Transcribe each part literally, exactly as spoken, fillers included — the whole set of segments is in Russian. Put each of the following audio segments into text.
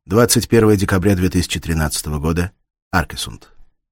двадцать первого декабря две тысячи тринадцатого года. Аркесунд.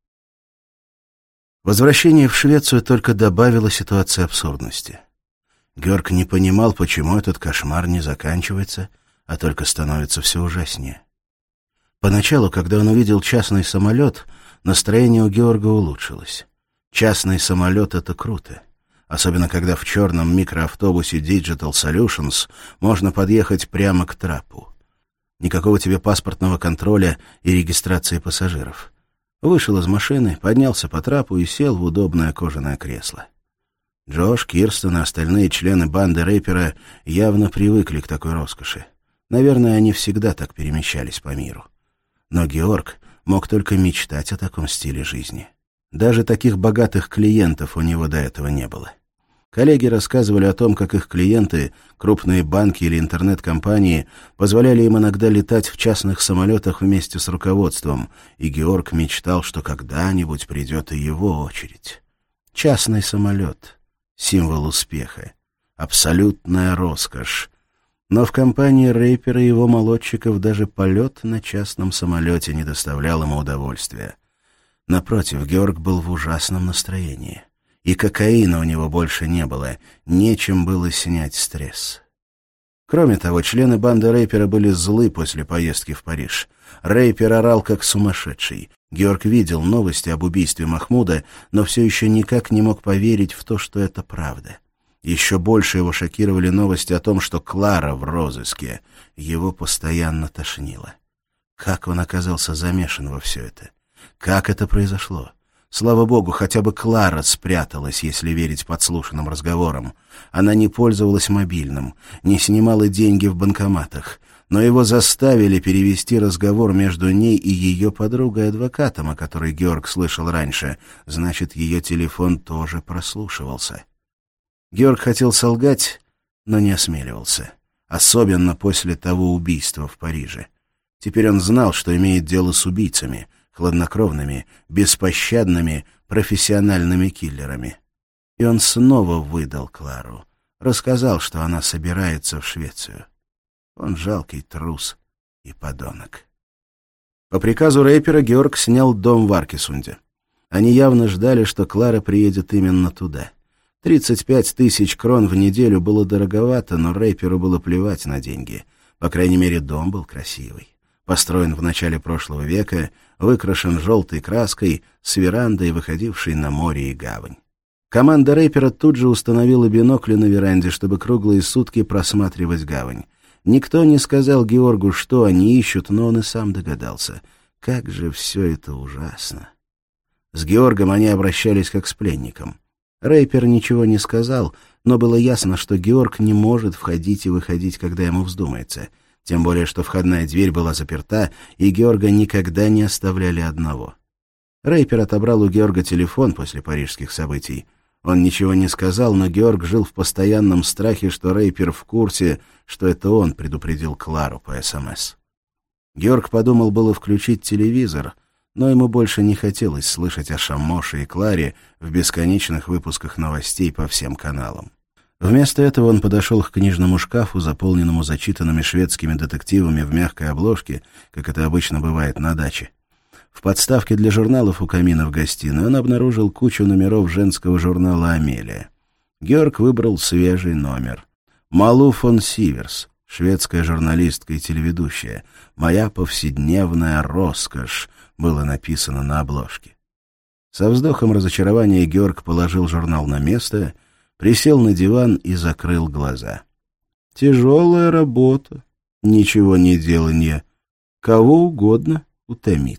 Возвращение в Швецию только добавило ситуации абсурдности. Георг не понимал, почему этот кошмар не заканчивается, а только становится все ужаснее. Поначалу, когда он увидел частный самолет, настроение у Георга улучшилось. Частный самолет — это круто. Особенно, когда в черном микроавтобусе Digital Solutions можно подъехать прямо к трапу. Никакого тебе паспортного контроля и регистрации пассажиров. Вышел из машины, поднялся по трапу и сел в удобное кожаное кресло. Джош, Кирстен и остальные члены банды рэпера явно привыкли к такой роскоши. Наверное, они всегда так перемещались по миру. Но Георг мог только мечтать о таком стиле жизни. Даже таких богатых клиентов у него до этого не было. Коллеги рассказывали о том, как их клиенты, крупные банки или интернет-компании, позволяли им иногда летать в частных самолетах вместе с руководством, и Георг мечтал, что когда-нибудь придет и его очередь. Частный самолет — символ успеха, абсолютная роскошь. Но в компании рэпера и его молодчиков даже полет на частном самолете не доставлял ему удовольствия. Напротив, Георг был в ужасном настроении. И кокаина у него больше не было, нечем было снять стресс. Кроме того, члены банды рэпера были злы после поездки в Париж. Рэпер орал как сумасшедший. Георг видел новости об убийстве Махмуда, но все еще никак не мог поверить в то, что это правда. Еще больше его шокировали новости о том, что Клара в розыске. Его постоянно тошнило. Как он оказался замешан во все это? Как это произошло? Слава богу, хотя бы Клара спряталась, если верить подслушанным разговорам. Она не пользовалась мобильным, не снимала деньги в банкоматах, но его заставили перевести разговор между ней и ее подругой-адвокатом, о которой Георг слышал раньше. Значит, ее телефон тоже прослушивался. Георг хотел солгать, но не осмеливался. Особенно после того убийства в Париже. Теперь он знал, что имеет дело с убийцами — хладнокровными, беспощадными, профессиональными киллерами. И он снова выдал Клару. Рассказал, что она собирается в Швецию. Он жалкий трус и подонок. По приказу рэпера Георг снял дом в Аркесунде. Они явно ждали, что Клара приедет именно туда. тридцать пять тысяч крон в неделю было дороговато, но рэперу было плевать на деньги. По крайней мере, дом был красивый. Построен в начале прошлого века, выкрашен желтой краской, с верандой, выходившей на море и гавань. Команда рэпера тут же установила бинокли на веранде, чтобы круглые сутки просматривать гавань. Никто не сказал Георгу, что они ищут, но он и сам догадался. Как же все это ужасно. С Георгом они обращались как с пленником. Рэпер ничего не сказал, но было ясно, что Георг не может входить и выходить, когда ему вздумается. Тем более, что входная дверь была заперта, и Георга никогда не оставляли одного. Рэпер отобрал у Георга телефон после парижских событий. Он ничего не сказал, но Георг жил в постоянном страхе, что рэпер в курсе, что это он предупредил Клару по СМС. Георг подумал было включить телевизор, но ему больше не хотелось слышать о Шамоше и Кларе в бесконечных выпусках новостей по всем каналам. Вместо этого он подошел к книжному шкафу, заполненному зачитанными шведскими детективами в мягкой обложке, как это обычно бывает на даче. В подставке для журналов у камина в гостиной он обнаружил кучу номеров женского журнала «Амелия». Георг выбрал свежий номер. «Малу фон Сиверс», шведская журналистка и телеведущая. «Моя повседневная роскошь», было написано на обложке. Со вздохом разочарования Георг положил журнал на место, присел на диван и закрыл глаза. Тяжелая работа, ничего не деланье, кого угодно утомит.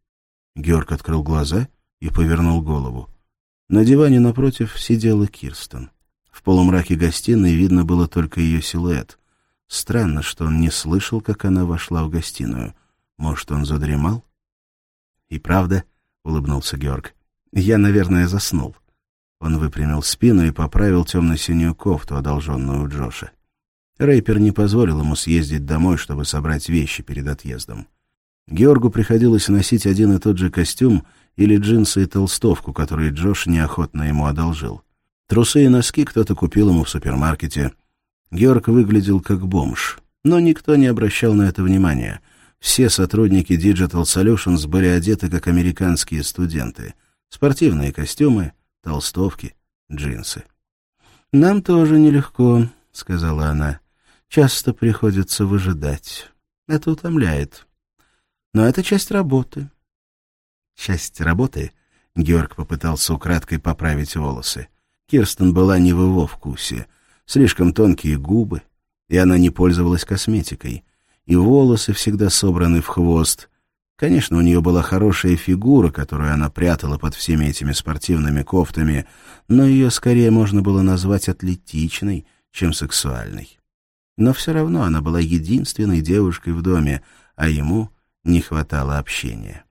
Георг открыл глаза и повернул голову. На диване напротив сидела Кирстен. В полумраке гостиной видно было только ее силуэт. Странно, что он не слышал, как она вошла в гостиную. Может, он задремал? — И правда, — улыбнулся Георг, — я, наверное, заснул. Он выпрямил спину и поправил темно-синюю кофту, одолженную у Джоша. Рэпер не позволил ему съездить домой, чтобы собрать вещи перед отъездом. Георгу приходилось носить один и тот же костюм или джинсы и толстовку, которые Джош неохотно ему одолжил. Трусы и носки кто-то купил ему в супермаркете. Георг выглядел как бомж, но никто не обращал на это внимания. Все сотрудники Digital Solutions были одеты как американские студенты. Спортивные костюмы, толстовки, джинсы. «Нам тоже нелегко», — сказала она. «Часто приходится выжидать. Это утомляет. Но это часть работы». «Часть работы?» — Георг попытался украдкой поправить волосы. Кирстен была не в его вкусе. Слишком тонкие губы, и она не пользовалась косметикой. И волосы всегда собраны в хвост. Конечно, у нее была хорошая фигура, которую она прятала под всеми этими спортивными кофтами, но ее скорее можно было назвать атлетичной, чем сексуальной. Но все равно она была единственной девушкой в доме, а ему не хватало общения.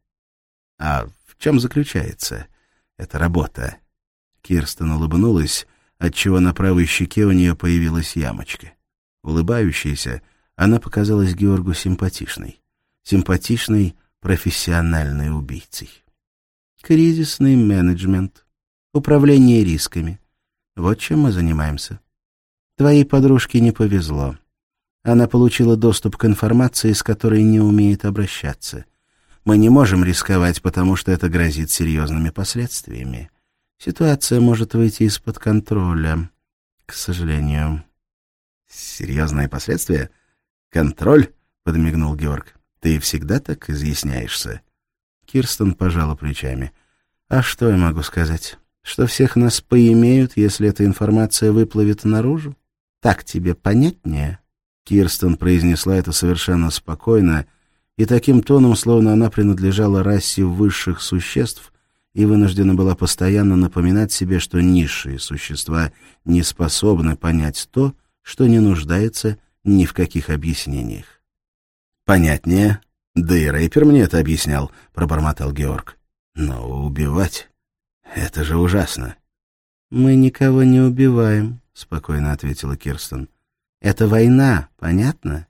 А в чем заключается эта работа? Кирстен улыбнулась, отчего на правой щеке у нее появилась ямочка. Улыбающаяся, она показалась Георгу симпатичной. Симпатичной профессиональной убийцей. Кризисный менеджмент, управление рисками. Вот чем мы занимаемся. Твоей подружке не повезло. Она получила доступ к информации, с которой не умеет обращаться. Мы не можем рисковать, потому что это грозит серьезными последствиями. Ситуация может выйти из-под контроля, к сожалению. Серьезные последствия? Контроль? Подмигнул Георг. Ты всегда так изъясняешься? Кирстен пожала плечами. А что я могу сказать? Что всех нас поимеют, если эта информация выплывет наружу? Так тебе понятнее? Кирстен произнесла это совершенно спокойно и таким тоном, словно она принадлежала расе высших существ и вынуждена была постоянно напоминать себе, что низшие существа не способны понять то, что не нуждается ни в каких объяснениях. «Понятнее. Да и рэпер мне это объяснял», — пробормотал Георг. «Но убивать — это же ужасно». «Мы никого не убиваем», — спокойно ответила Кирстен. «Это война, понятно?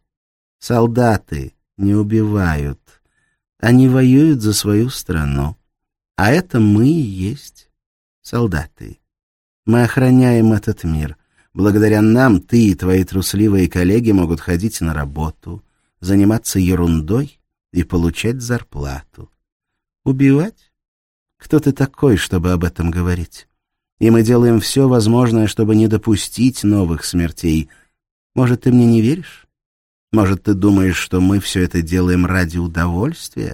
Солдаты не убивают. Они воюют за свою страну. А это мы и есть солдаты. Мы охраняем этот мир. Благодаря нам ты и твои трусливые коллеги могут ходить на работу, заниматься ерундой и получать зарплату. Убивать? Кто ты такой, чтобы об этом говорить? И мы делаем все возможное, чтобы не допустить новых смертей. Может, ты мне не веришь? Может, ты думаешь, что мы все это делаем ради удовольствия?»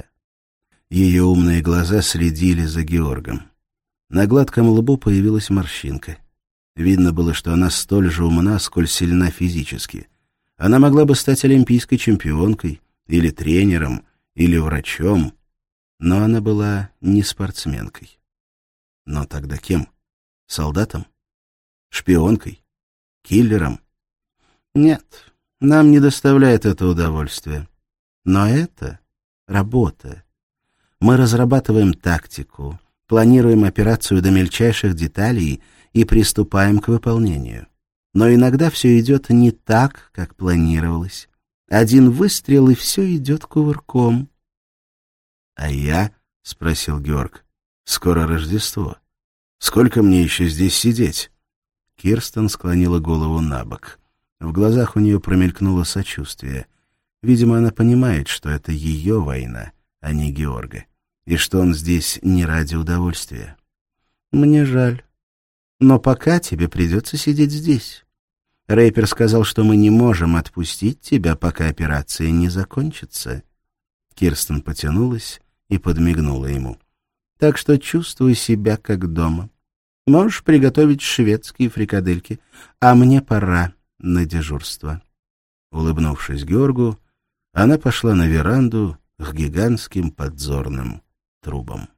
Ее умные глаза следили за Георгом. На гладком лбу появилась морщинка. Видно было, что она столь же умна, сколь сильна физически. Она могла бы стать олимпийской чемпионкой, или тренером, или врачом, но она была не спортсменкой. Но тогда кем? Солдатом? Шпионкой? Киллером? Нет, нам не доставляет это удовольствия. Но это работа. Мы разрабатываем тактику, планируем операцию до мельчайших деталей и приступаем к выполнению. Но иногда все идет не так, как планировалось. Один выстрел, и все идет кувырком. — А я? — спросил Георг. — Скоро Рождество. Сколько мне еще здесь сидеть? Кирстен склонила голову на бок. В глазах у нее промелькнуло сочувствие. Видимо, она понимает, что это ее война, а не Георга, и что он здесь не ради удовольствия. «Мне жаль. Но пока тебе придется сидеть здесь. Рэпер сказал, что мы не можем отпустить тебя, пока операция не закончится». Кирстен потянулась и подмигнула ему. «Так что чувствуй себя как дома. Можешь приготовить шведские фрикадельки, а мне пора на дежурство». Улыбнувшись Георгу, она пошла на веранду к гигантским подзорным трубам.